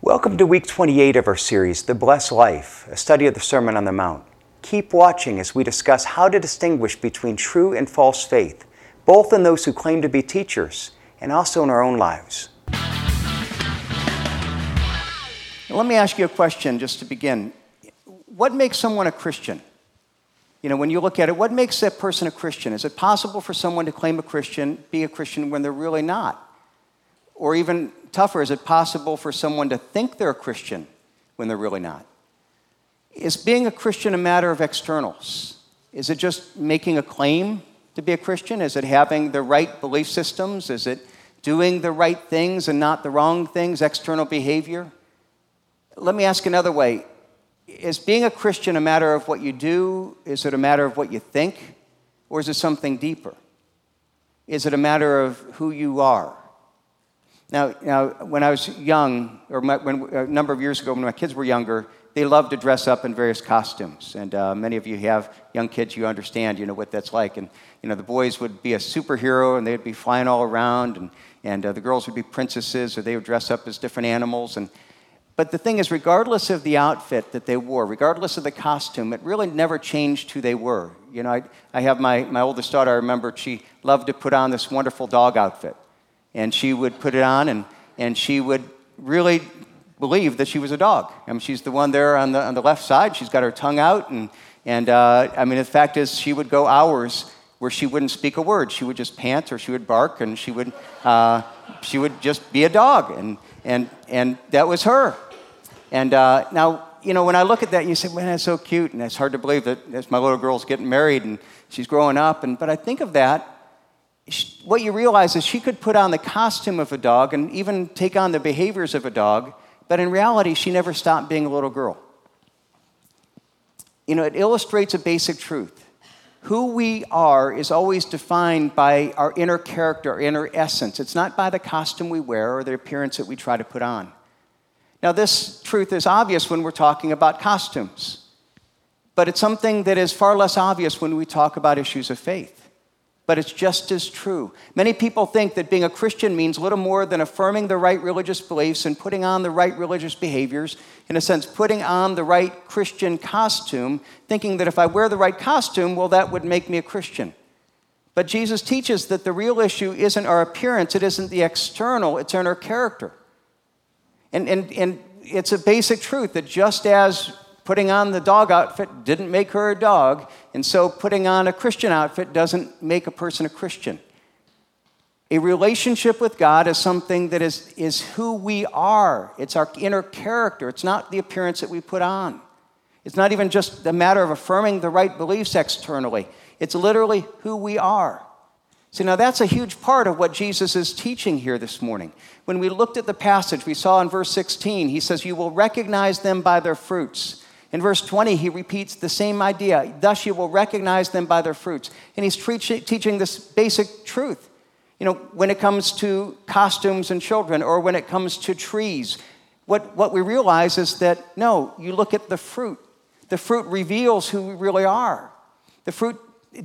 Welcome to week 28 of our series, The Blessed Life, a study of the Sermon on the Mount. Keep watching as we discuss how to distinguish between true and false faith, both in those who claim to be teachers and also in our own lives. Let me ask you a question just to begin. What makes someone a Christian? You know, when you look at it, what makes that person a Christian? Is it possible for someone to claim be a Christian when they're really not? Or even tougher, is it possible for someone to think they're a Christian when they're really not? Is being a Christian a matter of externals? Is it just making a claim to be a Christian? Is it having the right belief systems? Is it doing the right things and not the wrong things, external behavior? Let me ask another way. Is being a Christian a matter of what you do? Is it a matter of what you think? Or is it something deeper? Is it a matter of who you are? Now, when I was young, a number of years ago when my kids were younger, they loved to dress up in various costumes. And many of you have young kids, you understand, what that's like. And, the boys would be a superhero and they'd be flying all around. And the girls would be princesses or they would dress up as different animals. But the thing is, regardless of the outfit that they wore, regardless of the costume, it really never changed who they were. I have my oldest daughter, I remember, she loved to put on this wonderful dog outfit. And she would put it on, and she would really believe that she was a dog. I mean, she's the one there on the left side. She's got her tongue out, and the fact is, she would go hours where she wouldn't speak a word. She would just pant, or she would bark, and she would just be a dog, and that was her. And now, when I look at that, you say, man, that's so cute, and it's hard to believe that as my little girl's getting married and she's growing up. But I think of that. What you realize is she could put on the costume of a dog and even take on the behaviors of a dog, but in reality, she never stopped being a little girl. It illustrates a basic truth. Who we are is always defined by our inner character, our inner essence. It's not by the costume we wear or the appearance that we try to put on. Now, this truth is obvious when we're talking about costumes, but it's something that is far less obvious when we talk about issues of faith. But it's just as true. Many people think that being a Christian means little more than affirming the right religious beliefs and putting on the right religious behaviors, in a sense, putting on the right Christian costume, thinking that if I wear the right costume, well, that would make me a Christian. But Jesus teaches that the real issue isn't our appearance, it isn't the external, it's in our character. And it's a basic truth that just as putting on the dog outfit didn't make her a dog, and so putting on a Christian outfit doesn't make a person a Christian. A relationship with God is something that is who we are. It's our inner character. It's not the appearance that we put on. It's not even just a matter of affirming the right beliefs externally. It's literally who we are. See, now that's a huge part of what Jesus is teaching here this morning. When we looked at the passage, we saw in verse 16, he says, you will recognize them by their fruits. In verse 20, he repeats the same idea. Thus you will recognize them by their fruits. And he's teaching this basic truth. When it comes to costumes and children, or when it comes to trees, what we realize is that, no, you look at the fruit. The fruit reveals who we really are. The fruit,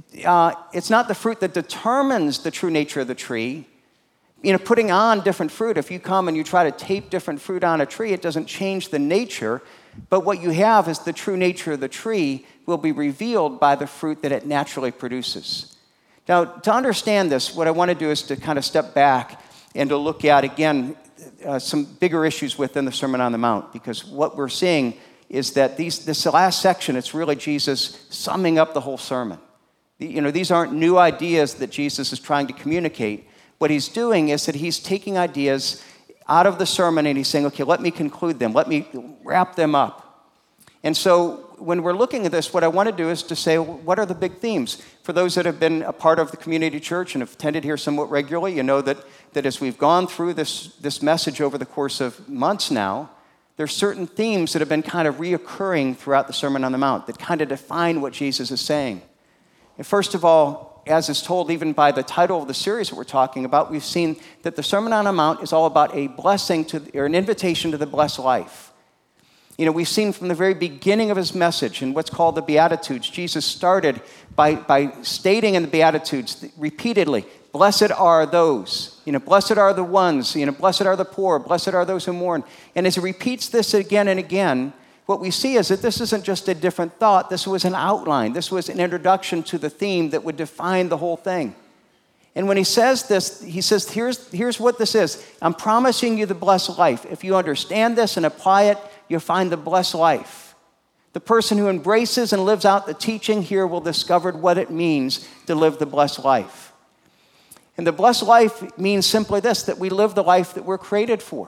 it's not the fruit that determines the true nature of the tree. Putting on different fruit, if you come and you try to tape different fruit on a tree, it doesn't change the nature. But what you have is the true nature of the tree will be revealed by the fruit that it naturally produces. Now, to understand this, what I want to do is to kind of step back and to look at, again, some bigger issues within the Sermon on the Mount, because what we're seeing is that this last section, it's really Jesus summing up the whole sermon. These aren't new ideas that Jesus is trying to communicate. What he's doing is that he's taking ideas out of the sermon and he's saying, okay, let me conclude them. Let me wrap them up. And so when we're looking at this, what I want to do is to say, what are the big themes? For those that have been a part of the community church and have attended here somewhat regularly, you know that as we've gone through this message over the course of months now, there's certain themes that have been kind of reoccurring throughout the Sermon on the Mount that kind of define what Jesus is saying. And first of all, as is told even by the title of the series that we're talking about, we've seen that the Sermon on the Mount is all about a blessing or an invitation to the blessed life. We've seen from the very beginning of his message in what's called the Beatitudes, Jesus started by stating in the Beatitudes repeatedly, blessed are those, blessed are the ones, blessed are the poor, blessed are those who mourn. And as he repeats this again and again, what we see is that this isn't just a different thought. This was an outline. This was an introduction to the theme that would define the whole thing. And when he says this, he says, here's what this is. I'm promising you the blessed life. If you understand this and apply it, you'll find the blessed life. The person who embraces and lives out the teaching here will discover what it means to live the blessed life. And the blessed life means simply this, that we live the life that we're created for.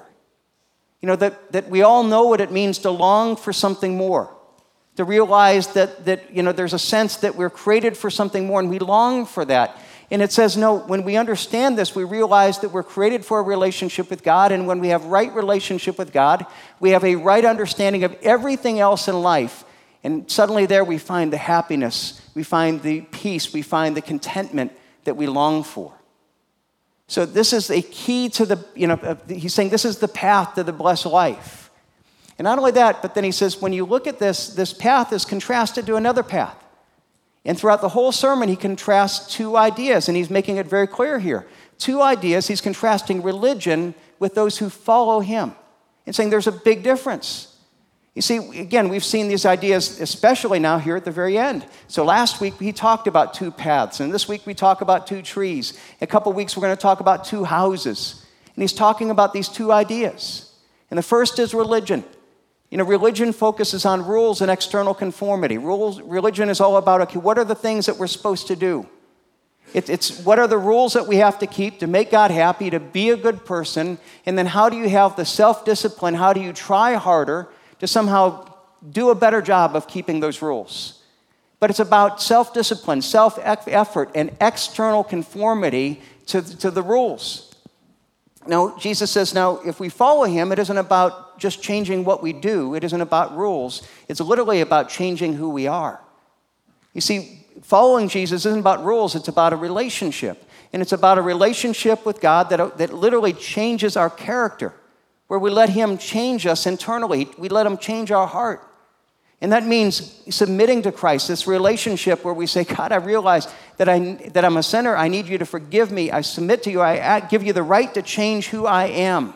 That we all know what it means to long for something more, to realize that there's a sense that we're created for something more and we long for that. And it says, no, when we understand this, we realize that we're created for a relationship with God, and when we have right relationship with God, we have a right understanding of everything else in life. And suddenly there we find the happiness, we find the peace, we find the contentment that we long for. So this is a key to he's saying this is the path to the blessed life. And not only that, but then he says, when you look at this path is contrasted to another path. And throughout the whole sermon, he contrasts two ideas, and he's making it very clear here. Two ideas, he's contrasting religion with those who follow him and saying there's a big difference. You see, again, we've seen these ideas, especially now here at the very end. So last week, he talked about two paths, and this week we talk about two trees. In a couple weeks, we're going to talk about two houses. And he's talking about these two ideas. And the first is religion. Religion focuses on rules and external conformity. Religion is all about, okay, what are the things that we're supposed to do? It's what are the rules that we have to keep to make God happy, to be a good person, and then how do you have the self-discipline, how do you try harder to somehow do a better job of keeping those rules? But it's about self-discipline, self-effort, and external conformity to the rules. Now, Jesus says, if we follow him, it isn't about just changing what we do. It isn't about rules. It's literally about changing who we are. You see, following Jesus isn't about rules. It's about a relationship. And it's about a relationship with God that literally changes our character, where we let him change us internally. We let him change our heart. And that means submitting to Christ, this relationship where we say, God, I realize that I'm a sinner. I need you to forgive me. I submit to you. I give you the right to change who I am.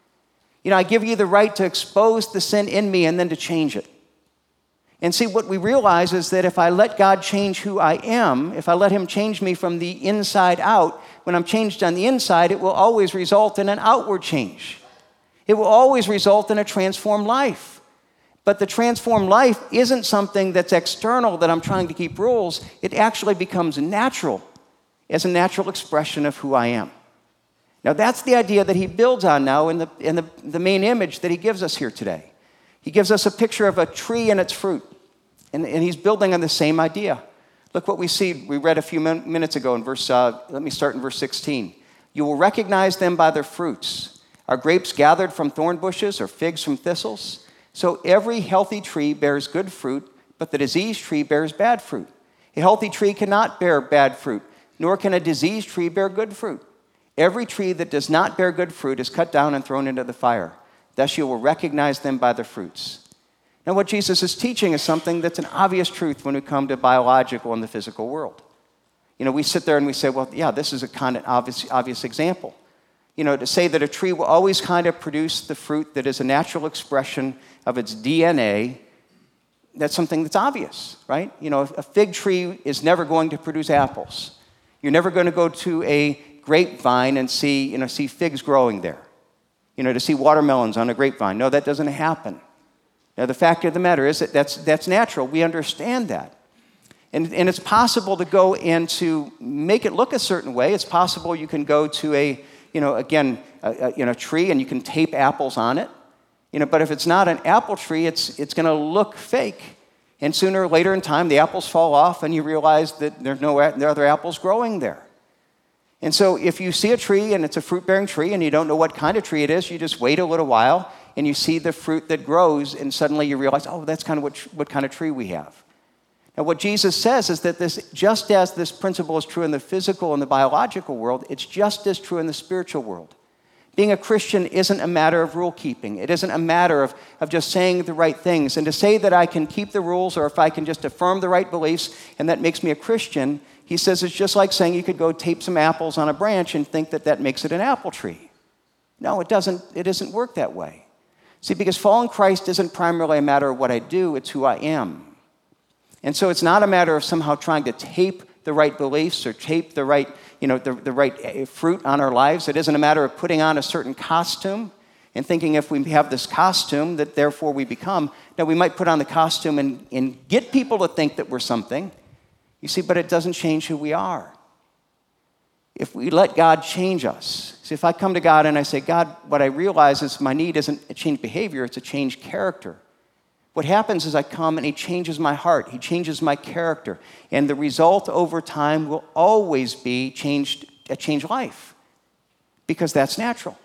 I give you the right to expose the sin in me and then to change it. And see, what we realize is that if I let God change who I am, if I let him change me from the inside out, when I'm changed on the inside, it will always result in an outward change. It will always result in a transformed life. But the transformed life isn't something that's external, that I'm trying to keep rules. It actually becomes natural as a natural expression of who I am. Now, that's the idea that he builds on now in the main image that he gives us here today. He gives us a picture of a tree and its fruit, and he's building on the same idea. Look what we see. We read a few minutes ago in let me start in verse 16. You will recognize them by their fruits. Are grapes gathered from thorn bushes or figs from thistles? So every healthy tree bears good fruit, but the diseased tree bears bad fruit. A healthy tree cannot bear bad fruit, nor can a diseased tree bear good fruit. Every tree that does not bear good fruit is cut down and thrown into the fire. Thus you will recognize them by their fruits. Now what Jesus is teaching is something that's an obvious truth when we come to biological and the physical world. We sit there and we say, well, yeah, this is a kind of obvious example. To say that a tree will always kind of produce the fruit that is a natural expression of its DNA, that's something that's obvious, right? A fig tree is never going to produce apples. You're never going to go to a grapevine and see figs growing there. To see watermelons on a grapevine. No, that doesn't happen. Now, the fact of the matter is that that's natural. We understand that. And it's possible to go and to make it look a certain way. It's possible you can go to a tree and you can tape apples on it. But if it's not an apple tree, it's going to look fake. And sooner or later in time, the apples fall off and you realize that there are no other apples growing there. And so if you see a tree and it's a fruit-bearing tree and you don't know what kind of tree it is, you just wait a little while and you see the fruit that grows and suddenly you realize, oh, that's kind of what kind of tree we have. Now, what Jesus says is that just as this principle is true in the physical and the biological world, it's just as true in the spiritual world. Being a Christian isn't a matter of rule keeping. It isn't a matter of just saying the right things. And to say that I can keep the rules or if I can just affirm the right beliefs and that makes me a Christian he says it's just like saying you could go tape some apples on a branch and think that that makes it an apple tree. No, it doesn't. It doesn't work that way. See, because following Christ isn't primarily a matter of what I do, it's who I am. And so it's not a matter of somehow trying to tape the right beliefs or tape the right, the right fruit on our lives. It isn't a matter of putting on a certain costume and thinking if we have this costume that therefore we become. Now, we might put on the costume and get people to think that we're something, you see, but it doesn't change who we are. If we let God change us. See, if I come to God and I say, God, what I realize is my need isn't a changed behavior, it's a changed character. What happens is I come and he changes my heart, he changes my character, and the result over time will always be a changed life, because that's natural.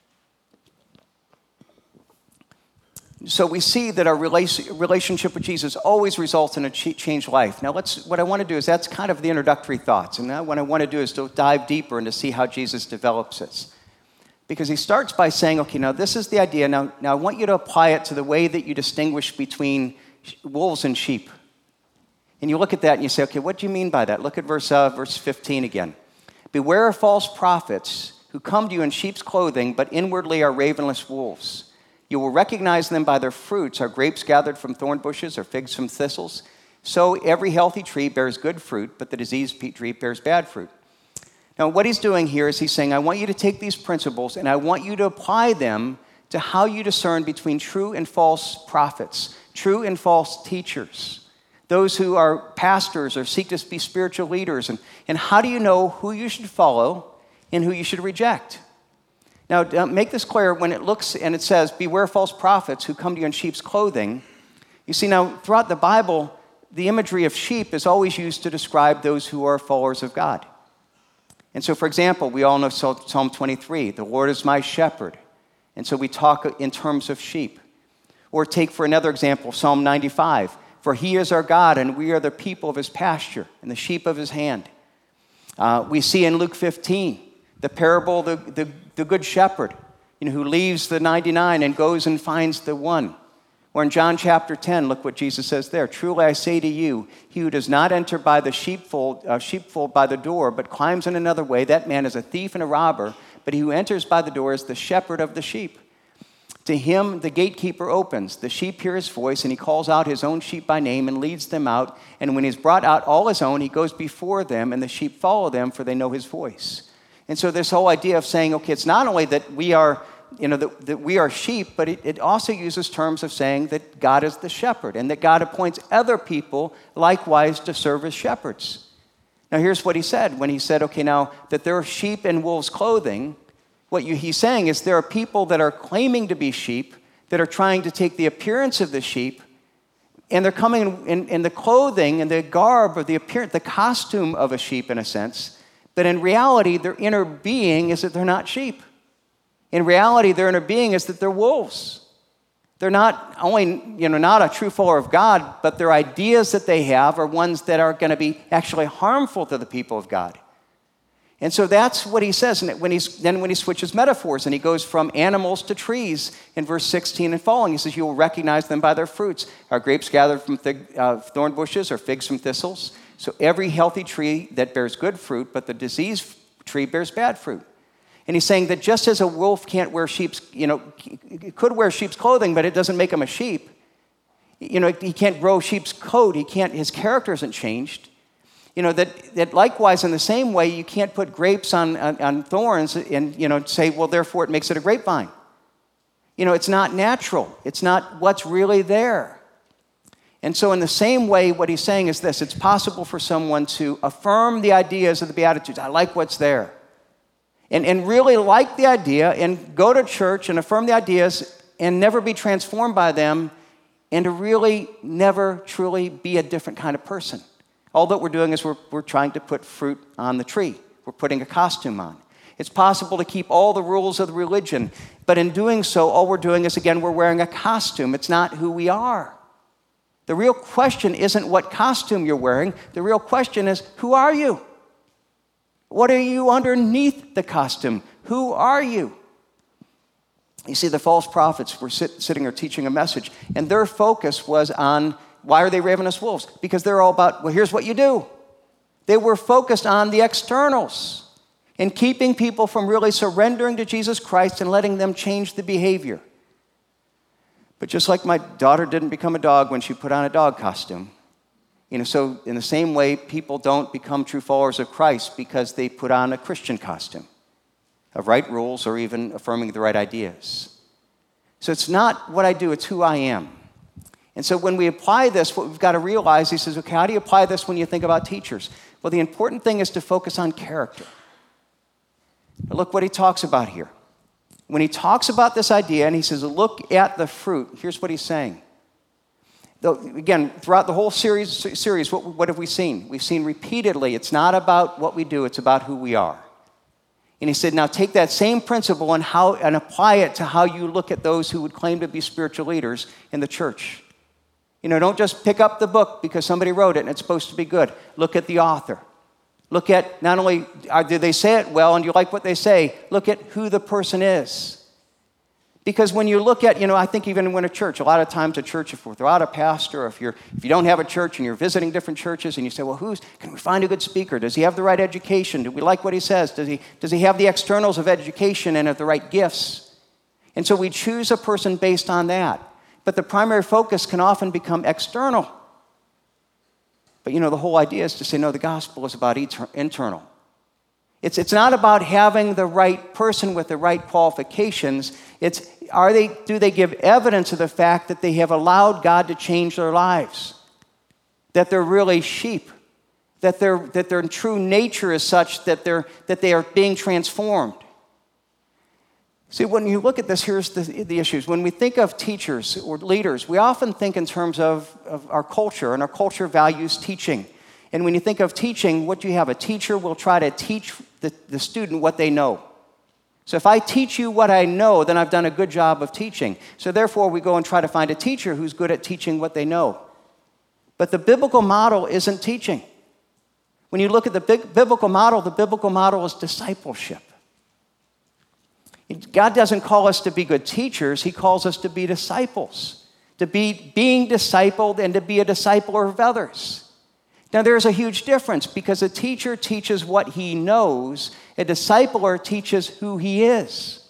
So we see that our relationship with Jesus always results in a changed life. Now, what I want to do is, that's kind of the introductory thoughts. And now what I want to do is to dive deeper and to see how Jesus develops this. Because he starts by saying, okay, now this is the idea. Now I want you to apply it to the way that you distinguish between wolves and sheep. And you look at that and you say, okay, what do you mean by that? Look at verse 15 again. Beware of false prophets who come to you in sheep's clothing, but inwardly are ravenous wolves. You will recognize them by their fruits. Are grapes gathered from thorn bushes or figs from thistles? So every healthy tree bears good fruit, but the diseased tree bears bad fruit. Now, what he's doing here is he's saying, I want you to take these principles and I want you to apply them to how you discern between true and false prophets, true and false teachers, those who are pastors or seek to be spiritual leaders. And how do you know who you should follow and who you should reject? Now, make this clear, when it looks and it says, beware false prophets who come to you in sheep's clothing. You see, now, throughout the Bible, the imagery of sheep is always used to describe those who are followers of God. And so, for example, we all know Psalm 23, the Lord is my shepherd. And so we talk in terms of sheep. Or take for another example, Psalm 95, for he is our God and we are the people of his pasture and the sheep of his hand. We see in Luke 15, the parable of the good shepherd, who leaves the 99 and goes and finds the one. Or in John chapter 10, look what Jesus says there. Truly I say to you, he who does not enter by the sheepfold by the door, but climbs in another way, that man is a thief and a robber. But he who enters by the door is the shepherd of the sheep. To him the gatekeeper opens. The sheep hear his voice, and he calls out his own sheep by name and leads them out. And when he's brought out all his own, he goes before them, and the sheep follow them, for they know his voice. And so this whole idea of saying, okay, it's not only that we are, that we are sheep, but it also uses terms of saying that God is the shepherd and that God appoints other people likewise to serve as shepherds. Now here's what he said when he said, okay, now that there are sheep in wolves' clothing, he's saying is there are people that are claiming to be sheep that are trying to take the appearance of the sheep, and they're coming in the clothing and the garb or the appearance, the costume of a sheep in a sense. But in reality, their inner being is that they're not sheep. In reality, their inner being is that they're wolves. They're not only, not a true follower of God, but their ideas that they have are ones that are going to be actually harmful to the people of God. And so that's what he says. And when he switches metaphors and he goes from animals to trees in verse 16 and following, he says, you will recognize them by their fruits. Are grapes gathered from thorn bushes or figs from thistles? So every healthy tree that bears good fruit, but the diseased tree bears bad fruit. And he's saying that just as a wolf can't wear could wear sheep's clothing, but it doesn't make him a sheep. He can't grow sheep's coat. His character isn't changed. That likewise in the same way, you can't put grapes on thorns and, say, well, therefore it makes it a grapevine. It's not natural. It's not what's really there. And so in the same way, what he's saying is this. It's possible for someone to affirm the ideas of the Beatitudes. I like what's there. And really like the idea and go to church and affirm the ideas and never be transformed by them and to really never truly be a different kind of person. All that we're doing is we're trying to put fruit on the tree. We're putting a costume on. It's possible to keep all the rules of the religion, but in doing so, all we're doing is, again, we're wearing a costume. It's not who we are. The real question isn't what costume you're wearing. The real question is, who are you? What are you underneath the costume? Who are you? You see, the false prophets were sitting there teaching a message, and their focus was on, why are they ravenous wolves? Because they're all about, well, here's what you do. They were focused on the externals and keeping people from really surrendering to Jesus Christ and letting them change the behavior. But just like my daughter didn't become a dog when she put on a dog costume, so in the same way, people don't become true followers of Christ because they put on a Christian costume of right rules or even affirming the right ideas. So it's not what I do, it's who I am. And so when we apply this, what we've got to realize, he says, okay, how do you apply this when you think about teachers? Well, the important thing is to focus on character. Now look what he talks about here. When he talks about this idea and he says, look at the fruit, here's what he's saying. Again, throughout the whole series, what have we seen? We've seen repeatedly, it's not about what we do, it's about who we are. And he said, now take that same principle and apply it to how you look at those who would claim to be spiritual leaders in the church. Don't just pick up the book because somebody wrote it and it's supposed to be good. Look at the author. Look at not only do they say it well and you like what they say, look at who the person is. Because when you look at, I think even when a church, a lot of times a church, if we're without a pastor, if you don't have a church and you're visiting different churches and you say, well, can we find a good speaker? Does he have the right education? Do we like what he says? Does he have the externals of education and have the right gifts? And so we choose a person based on that. But the primary focus can often become external. But the whole idea is to say, no, the gospel is about internal. It's not about having the right person with the right qualifications. Do they give evidence of the fact that they have allowed God to change their lives? That they're really sheep? That their true nature is such that they are being transformed? See, when you look at this, here's the issues. When we think of teachers or leaders, we often think in terms of our culture, and our culture values teaching. And when you think of teaching, what do you have? A teacher will try to teach the student what they know. So if I teach you what I know, then I've done a good job of teaching. So therefore, we go and try to find a teacher who's good at teaching what they know. But the biblical model isn't teaching. When you look at the biblical model is discipleship. God doesn't call us to be good teachers. He calls us to be disciples, to be being discipled and to be a discipler of others. Now, there's a huge difference because a teacher teaches what he knows. A discipler teaches who he is.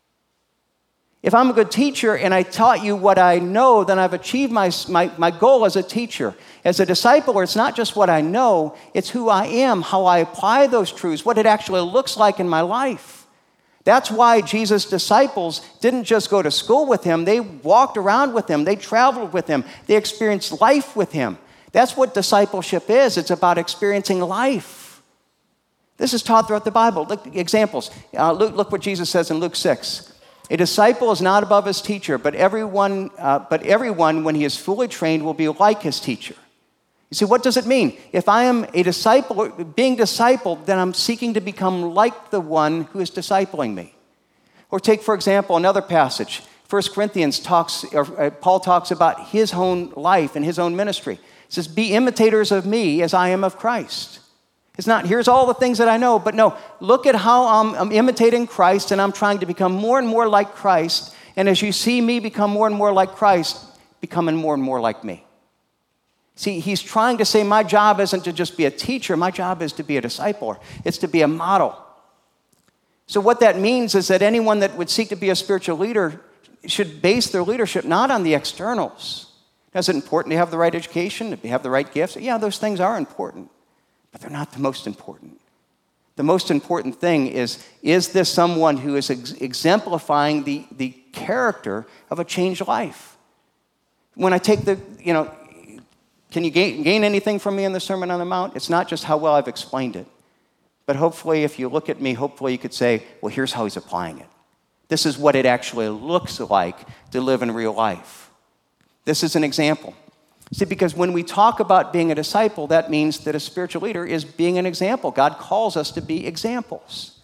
If I'm a good teacher and I taught you what I know, then I've achieved my goal as a teacher. As a discipler, it's not just what I know, it's who I am, how I apply those truths, what it actually looks like in my life. That's why Jesus' disciples didn't just go to school with him, they walked around with him, they traveled with him, they experienced life with him. That's what discipleship is. It's about experiencing life. This is taught throughout the Bible. Look, examples. Look what Jesus says in Luke 6. A disciple is not above his teacher, but everyone, when he is fully trained, will be like his teacher. You see, what does it mean? If I am a disciple, being discipled, then I'm seeking to become like the one who is discipling me. Or take, for example, another passage. 1 Corinthians Paul talks about his own life and his own ministry. It says, be imitators of me as I am of Christ. It's not, here's all the things that I know, but no, look at how I'm imitating Christ and I'm trying to become more and more like Christ. And as you see me become more and more like Christ, becoming more and more like me. See, he's trying to say my job isn't to just be a teacher, my job is to be a discipler. It's to be a model. So what that means is that anyone that would seek to be a spiritual leader should base their leadership not on the externals. Now, is it important to have the right education, to have the right gifts? Yeah, those things are important, but they're not the most important. The most important thing is this someone who is exemplifying the character of a changed life? When I take can you gain anything from me in the Sermon on the Mount? It's not just how well I've explained it. But hopefully, if you look at me, hopefully you could say, well, here's how he's applying it. This is what it actually looks like to live in real life. This is an example. See, because when we talk about being a disciple, that means that a spiritual leader is being an example. God calls us to be examples.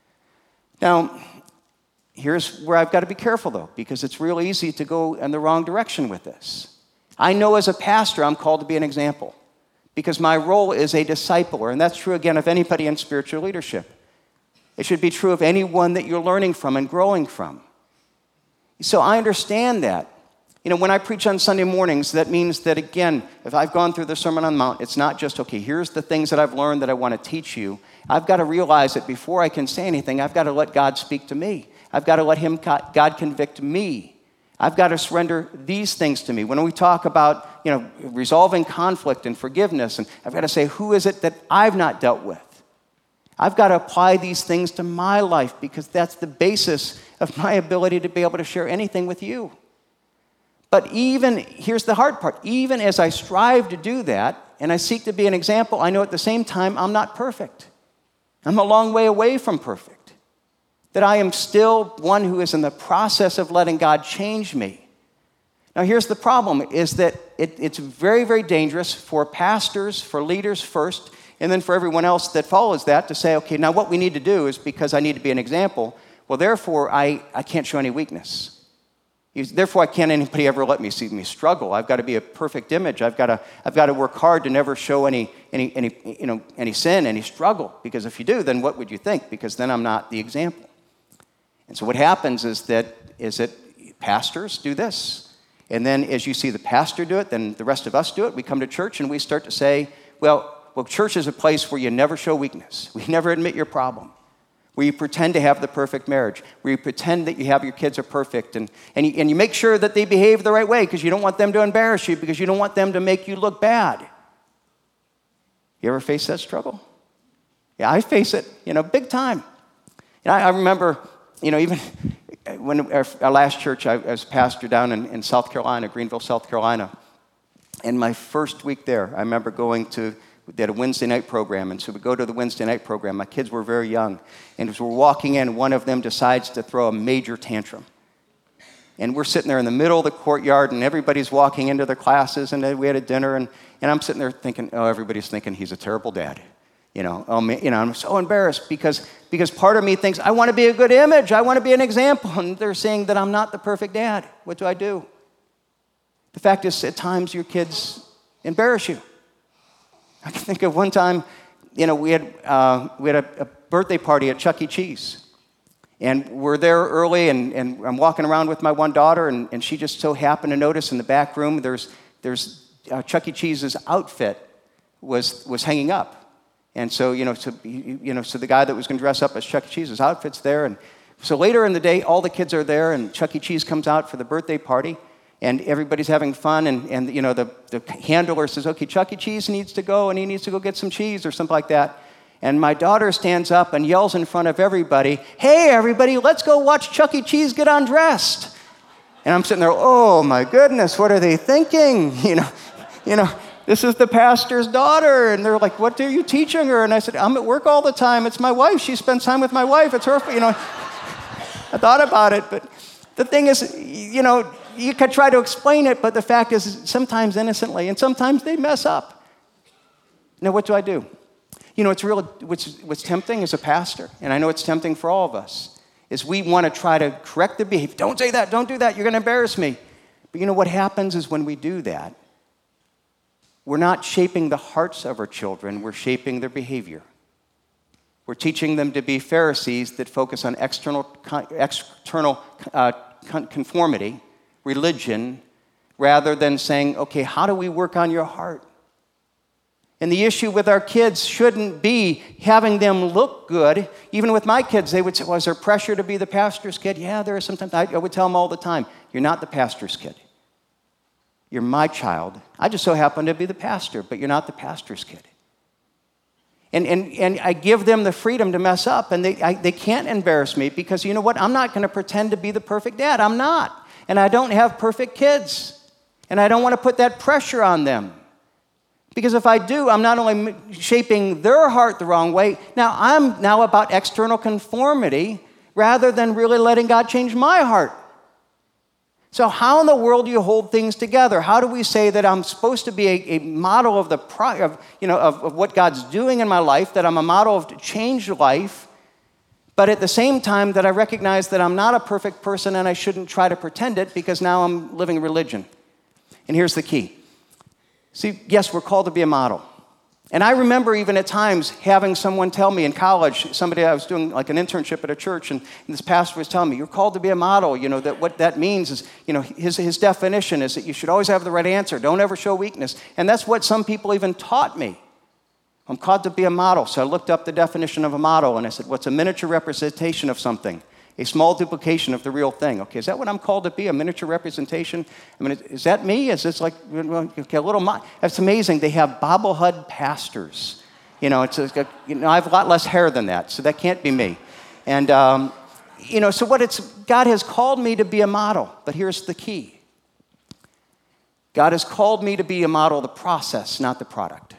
Now, here's where I've got to be careful, though, because it's real easy to go in the wrong direction with this. I know as a pastor I'm called to be an example because my role is a discipler, and that's true, again, of anybody in spiritual leadership. It should be true of anyone that you're learning from and growing from. So I understand that. When I preach on Sunday mornings, that means that, again, if I've gone through the Sermon on the Mount, it's not just, okay, here's the things that I've learned that I want to teach you. I've got to realize that before I can say anything, I've got to let God speak to me. I've got to let God convict me. I've got to surrender these things to me. When we talk about, resolving conflict and forgiveness, and I've got to say, who is it that I've not dealt with? I've got to apply these things to my life because that's the basis of my ability to be able to share anything with you. But here's the hard part, even as I strive to do that, and I seek to be an example, I know at the same time I'm not perfect. I'm a long way away from perfect. That I am still one who is in the process of letting God change me. Now here's the problem, is that it's very, very dangerous for pastors, for leaders first, and then for everyone else that follows that to say, okay, now what we need to do is because I need to be an example, well, therefore, I can't show any weakness. Therefore, can't anybody ever let me see me struggle. I've got to be a perfect image. I've got to work hard to never show any sin, any struggle. Because if you do, then what would you think? Because then I'm not the example. And so what happens is that pastors do this. And then as you see the pastor do it, then the rest of us do it. We come to church and we start to say, well, church is a place where you never show weakness. We never admit your problem. Where you pretend to have the perfect marriage, where you pretend that your kids are perfect, and you make sure that they behave the right way because you don't want them to embarrass you, because you don't want them to make you look bad. You ever face that struggle? Yeah, I face it, big time. And I remember, even when our last church, I was pastor down in South Carolina, Greenville, South Carolina, and my first week there, I remember they had a Wednesday night program, and so we go to the Wednesday night program. My kids were very young, and as we're walking in, one of them decides to throw a major tantrum. And we're sitting there in the middle of the courtyard, and everybody's walking into their classes, and we had a dinner, and I'm sitting there thinking, oh, everybody's thinking he's a terrible dad. I'm so embarrassed because part of me thinks, I want to be a good image, I want to be an example, and they're saying that I'm not the perfect dad. What do? The fact is, at times, your kids embarrass you. I can think of one time, we had a birthday party at Chuck E. Cheese. And we're there early, and I'm walking around with my one daughter, and she just so happened to notice in the back room there's Chuck E. Cheese's outfit was hanging up. And so, so the guy that was going to dress up as Chuck E. Cheese's outfit's there. And so later in the day, all the kids are there, and Chuck E. Cheese comes out for the birthday party. And everybody's having fun, and the handler says, okay, Chuck E. Cheese needs to go, and he needs to go get some cheese or something like that. And my daughter stands up and yells in front of everybody, hey, everybody, let's go watch Chuck E. Cheese get undressed. And I'm sitting there, oh, my goodness, what are they thinking? This is the pastor's daughter. And they're like, what are you teaching her? And I said, I'm at work all the time. It's my wife. She spends time with my wife. It's her, I thought about it, but the thing is, you could try to explain it, but the fact is sometimes innocently, and sometimes they mess up. Now, what do? What's tempting as a pastor, and I know it's tempting for all of us, is we want to try to correct the behavior. Don't say that, don't do that, you're going to embarrass me. But what happens is when we do that, we're not shaping the hearts of our children, we're shaping their behavior. We're teaching them to be Pharisees that focus on external conformity, religion, rather than saying, okay, how do we work on your heart? And the issue with our kids shouldn't be having them look good. Even with my kids, they would say, well, is there pressure to be the pastor's kid? Yeah, there is sometimes. I would tell them all the time, you're not the pastor's kid. You're my child. I just so happen to be the pastor, but you're not the pastor's kid. And I give them the freedom to mess up, and they can't embarrass me because you know what? I'm not going to pretend to be the perfect dad. I'm not. And I don't have perfect kids. And I don't want to put that pressure on them. Because if I do, I'm not only shaping their heart the wrong way, I'm about external conformity rather than really letting God change my heart. So how in the world do you hold things together? How do we say that I'm supposed to be a model of of what God's doing in my life, that I'm a model of changed life, but at the same time that I recognize that I'm not a perfect person and I shouldn't try to pretend it because now I'm living religion? And here's the key. See, yes, we're called to be a model. And I remember even at times having someone tell me in college, somebody I was doing like an internship at a church, and this pastor was telling me, you're called to be a model. That what that means is, his definition is that you should always have the right answer. Don't ever show weakness. And that's what some people even taught me. I'm called to be a model. So I looked up the definition of a model, and I said, what's a miniature representation of something? A small duplication of the real thing. Okay, is that what I'm called to be, a miniature representation? I mean, is that me? Is this like, okay, a little, that's amazing. They have bobblehead pastors. It's like, I have a lot less hair than that, so that can't be me. And, so God has called me to be a model, but here's the key. God has called me to be a model of the process, not the product.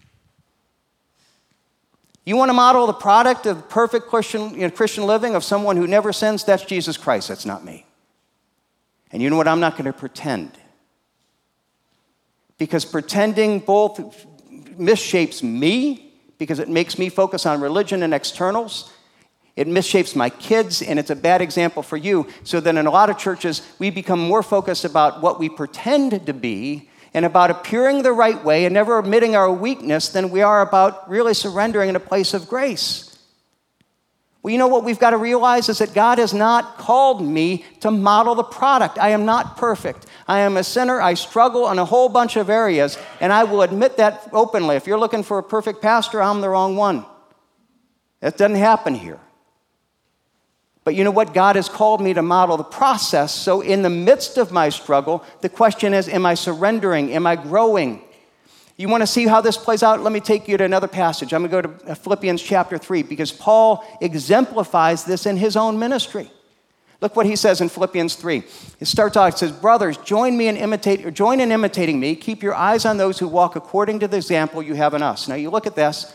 You want to model the product of perfect Christian living of someone who never sins? That's Jesus Christ. That's not me. And you know what? I'm not going to pretend. Because pretending both misshapes me, because it makes me focus on religion and externals. It misshapes my kids, and it's a bad example for you. So then in a lot of churches, we become more focused about what we pretend to be and about appearing the right way and never admitting our weakness than we are about really surrendering in a place of grace. Well, what we've got to realize is that God has not called me to model the product. I am not perfect. I am a sinner. I struggle in a whole bunch of areas, and I will admit that openly. If you're looking for a perfect pastor, I'm the wrong one. That doesn't happen here. But you know what? God has called me to model the process. So in the midst of my struggle, the question is, am I surrendering? Am I growing? You want to see how this plays out? Let me take you to another passage. I'm going to go to Philippians chapter 3 because Paul exemplifies this in his own ministry. Look what he says in Philippians 3. It starts out, it says, brothers, join in imitating me. Keep your eyes on those who walk according to the example you have in us. Now you look at this.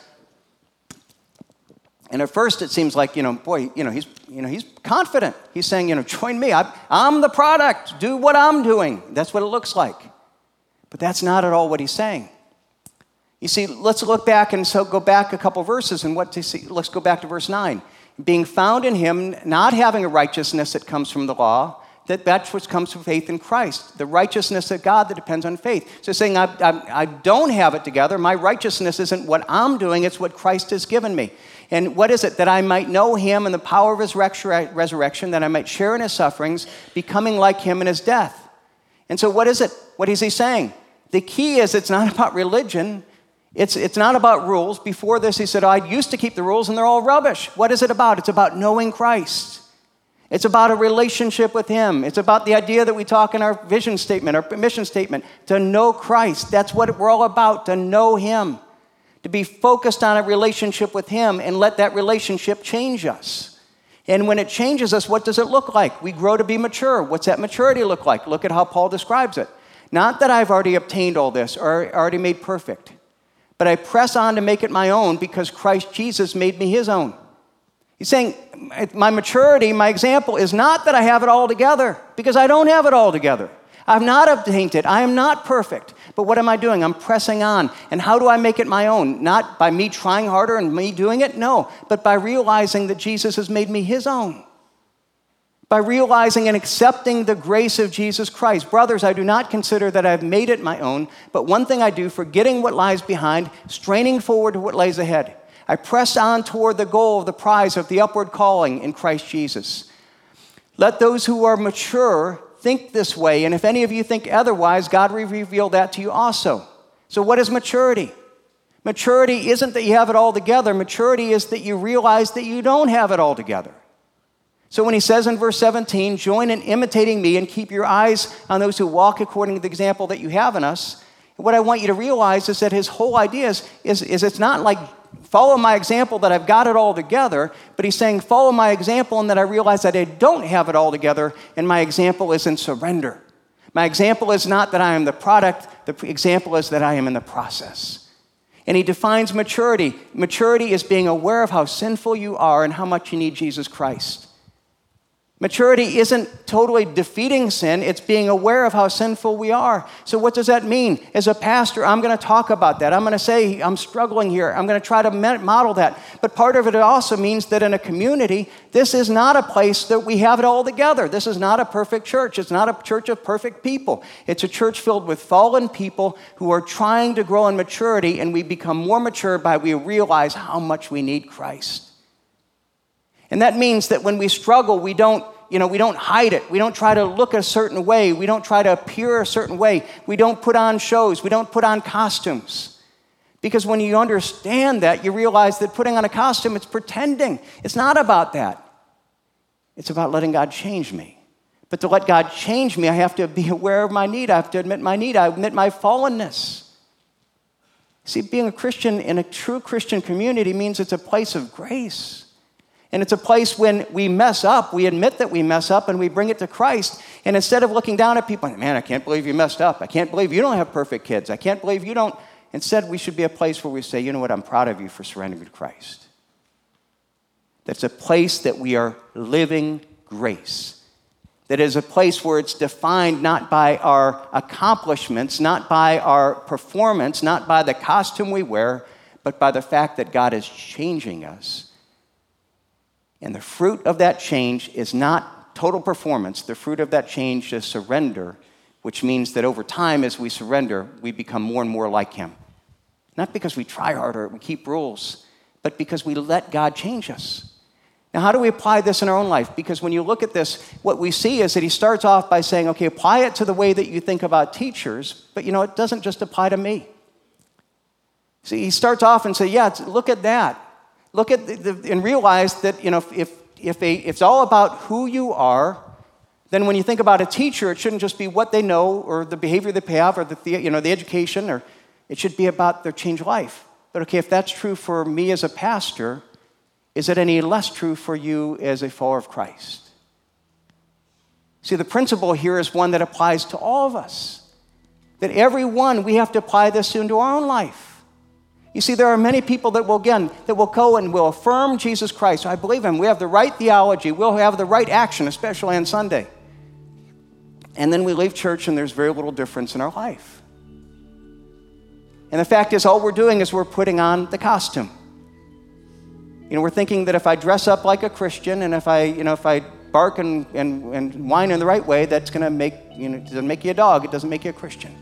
And at first it seems like, he's confident. He's saying, join me. I'm the product. Do what I'm doing. That's what it looks like. But that's not at all what he's saying. You see, let's look back and so go back a couple verses and let's go back to verse 9. Being found in him, not having a righteousness that comes from the law, that's what comes from faith in Christ. The righteousness of God that depends on faith. So saying, I don't have it together. My righteousness isn't what I'm doing. It's what Christ has given me. And what is it? That I might know him and the power of his resurrection, that I might share in his sufferings, becoming like him in his death. And so what is it? What is he saying? The key is it's not about religion. It's not about rules. Before this, he said, I used to keep the rules and they're all rubbish. What is it about? It's about knowing Christ. It's about a relationship with him. It's about the idea that we talk in our vision statement, our mission statement, to know Christ. That's what we're all about, to know him. To be focused on a relationship with him and let that relationship change us. And when it changes us, what does it look like? We grow to be mature. What's that maturity look like? Look at how Paul describes it. Not that I've already obtained all this or already made perfect, but I press on to make it my own because Christ Jesus made me his own. He's saying my maturity, my example is not that I have it all together because I don't have it all together. I've not obtained it. I am not perfect. But what am I doing? I'm pressing on. And how do I make it my own? Not by me trying harder and me doing it, no, but by realizing that Jesus has made me his own. By realizing and accepting the grace of Jesus Christ. Brothers, I do not consider that I've made it my own, but one thing I do, forgetting what lies behind, straining forward to what lays ahead. I press on toward the goal of the prize of the upward calling in Christ Jesus. Let those who are mature think this way, and if any of you think otherwise, God will reveal that to you also. So what is maturity? Maturity isn't that you have it all together. Maturity is that you realize that you don't have it all together. So when he says in verse 17, join in imitating me and keep your eyes on those who walk according to the example that you have in us, what I want you to realize is that his whole idea is it's not like follow my example that I've got it all together, but he's saying follow my example and that I realize that I don't have it all together, and my example is in surrender. My example is not that I am the product, the example is that I am in the process. And he defines maturity. Maturity is being aware of how sinful you are and how much you need Jesus Christ. Maturity isn't totally defeating sin. It's being aware of how sinful we are. So what does that mean? As a pastor, I'm going to talk about that. I'm going to say, I'm struggling here. I'm going to try to model that. But part of it also means that in a community, this is not a place that we have it all together. This is not a perfect church. It's not a church of perfect people. It's a church filled with fallen people who are trying to grow in maturity, and we become more mature by we realize how much we need Christ. And that means that when we struggle, we don't hide it. We don't try to look a certain way. We don't try to appear a certain way. We don't put on shows. We don't put on costumes. Because when you understand that, you realize that putting on a costume, it's pretending. It's not about that. It's about letting God change me. But to let God change me, I have to be aware of my need. I have to admit my need. I admit my fallenness. See, being a Christian in a true Christian community means it's a place of grace. And it's a place when we mess up, we admit that we mess up and we bring it to Christ. And instead of looking down at people, man, I can't believe you messed up. I can't believe you don't have perfect kids. I can't believe you don't. Instead, we should be a place where we say, you know what, I'm proud of you for surrendering to Christ. That's a place that we are living grace. That is a place where it's defined not by our accomplishments, not by our performance, not by the costume we wear, but by the fact that God is changing us. And the fruit of that change is not total performance. The fruit of that change is surrender, which means that over time, as we surrender, we become more and more like Him. Not because we try harder, we keep rules, but because we let God change us. Now, how do we apply this in our own life? Because when you look at this, what we see is that he starts off by saying, okay, apply it to the way that you think about teachers, but it doesn't just apply to me. See, he starts off and says, yeah, look at that. Look at and realize that if it's all about who you are, then when you think about a teacher, it shouldn't just be what they know or the behavior they have or the education, or it should be about their changed life. But okay, if that's true for me as a pastor, is it any less true for you as a follower of Christ? See, the principle here is one that applies to all of us. That every one, we have to apply this into our own life. You see, there are many people that will go and will affirm Jesus Christ. I believe him. We have the right theology. We'll have the right action, especially on Sunday. And then we leave church and there's very little difference in our life. And the fact is, all we're doing is we're putting on the costume. We're thinking that if I dress up like a Christian and if I bark and whine in the right way, that's going to make, doesn't make you a dog. It doesn't make you a Christian.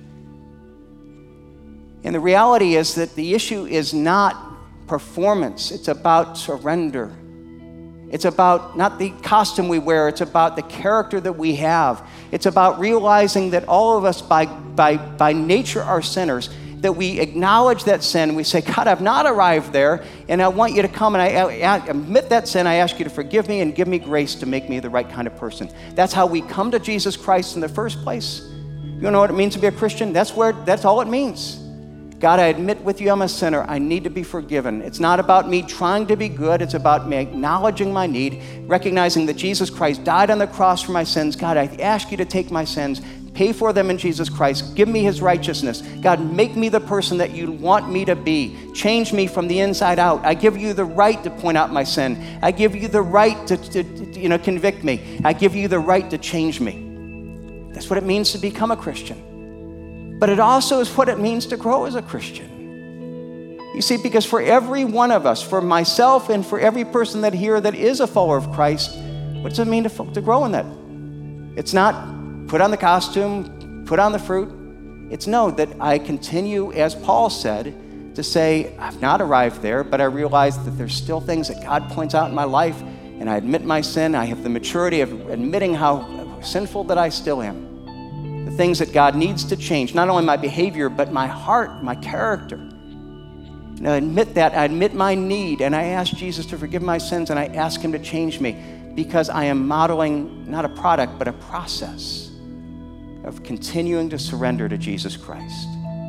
And the reality is that the issue is not performance. It's about surrender. It's about not the costume we wear. It's about the character that we have. It's about realizing that all of us by nature are sinners, that we acknowledge that sin. We say, God, I've not arrived there, and I want you to come and I admit that sin. I ask you to forgive me and give me grace to make me the right kind of person. That's how we come to Jesus Christ in the first place. You know what it means to be a Christian? That's all it means. God, I admit with you I'm a sinner. I need to be forgiven. It's not about me trying to be good. It's about me acknowledging my need, recognizing that Jesus Christ died on the cross for my sins. God, I ask you to take my sins, pay for them in Jesus Christ. Give me his righteousness. God, make me the person that you want me to be. Change me from the inside out. I give you the right to point out my sin. I give you the right to convict me. I give you the right to change me. That's what it means to become a Christian. But it also is what it means to grow as a Christian. You see, because for every one of us, for myself and for every person that here that is a follower of Christ, what does it mean to grow in that? It's not put on the costume, put on the fruit. It's know that I continue, as Paul said, to say, I've not arrived there, but I realize that there's still things that God points out in my life, and I admit my sin. I have the maturity of admitting how sinful that I still am. The things that God needs to change, not only my behavior, but my heart, my character. And I admit that, I admit my need, and I ask Jesus to forgive my sins, and I ask him to change me, because I am modeling not a product, but a process of continuing to surrender to Jesus Christ.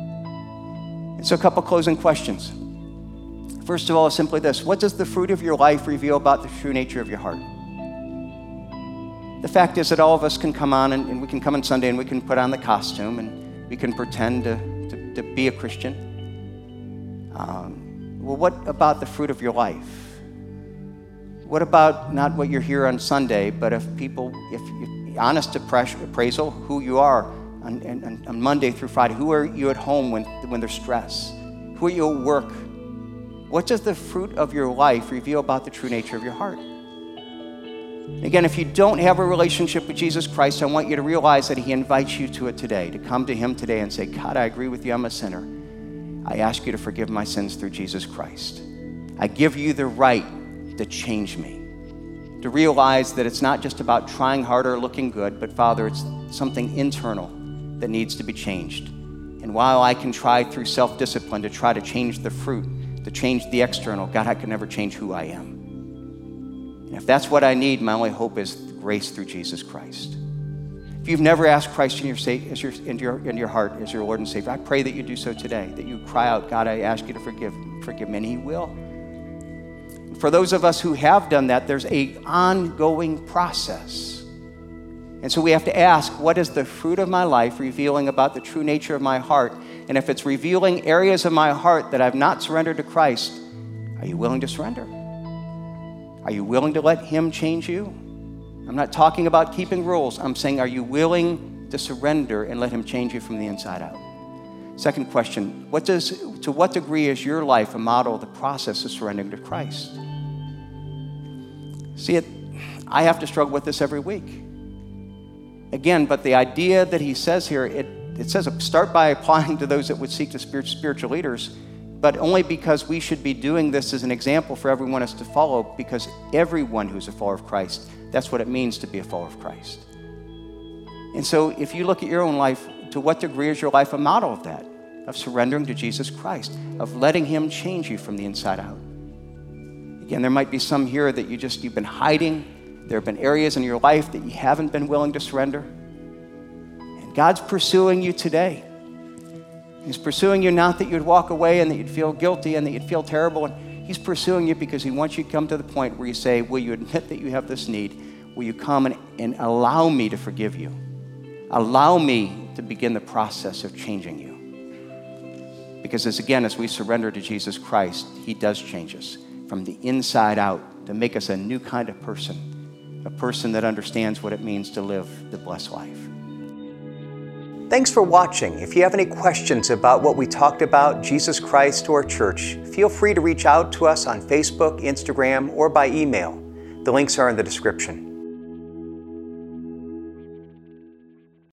And so a couple closing questions. First of all, is simply this: what does the fruit of your life reveal about the true nature of your heart? The fact is that all of us can come on and we can come on Sunday and we can put on the costume and we can pretend to be a Christian. Well, what about the fruit of your life? What about not what you're here on Sunday, but if honest appraisal, who you are on Monday through Friday? Who are you at home when there's stress? Who are you at work? What does the fruit of your life reveal about the true nature of your heart? Again, if you don't have a relationship with Jesus Christ, I want you to realize that he invites you to it today, to come to him today and say, God, I agree with you, I'm a sinner. I ask you to forgive my sins through Jesus Christ. I give you the right to change me, to realize that it's not just about trying harder, looking good, but Father, it's something internal that needs to be changed. And while I can try through self-discipline to try to change the fruit, to change the external, God, I can never change who I am. And if that's what I need, my only hope is grace through Jesus Christ. If you've never asked Christ in your heart as your Lord and Savior, I pray that you do so today, that you cry out, God, I ask you to forgive me, and he will. For those of us who have done that, there's an ongoing process. And so we have to ask, what is the fruit of my life revealing about the true nature of my heart? And if it's revealing areas of my heart that I've not surrendered to Christ, are you willing to surrender? Are you willing to let him change you? I'm not talking about keeping rules. I'm saying, are you willing to surrender and let him change you from the inside out? Second question, to what degree is your life a model of the process of surrendering to Christ? See, I have to struggle with this every week. Again, but the idea that he says here, it says start by applying to those that would seek to spiritual leaders, but only because we should be doing this as an example for everyone else to follow, because everyone who's a follower of Christ, that's what it means to be a follower of Christ. And so if you look at your own life, to what degree is your life a model of that, of surrendering to Jesus Christ, of letting him change you from the inside out? Again, there might be some here that you've been hiding. There have been areas in your life that you haven't been willing to surrender. And God's pursuing you today. He's pursuing you not that you'd walk away and that you'd feel guilty and that you'd feel terrible. And he's pursuing you because he wants you to come to the point where you say, will you admit that you have this need? Will you come and allow me to forgive you? Allow me to begin the process of changing you. Because as we surrender to Jesus Christ, he does change us from the inside out to make us a new kind of person, a person that understands what it means to live the blessed life. Thanks for watching. If you have any questions about what we talked about, Jesus Christ or church, feel free to reach out to us on Facebook, Instagram, or by email. The links are in the description.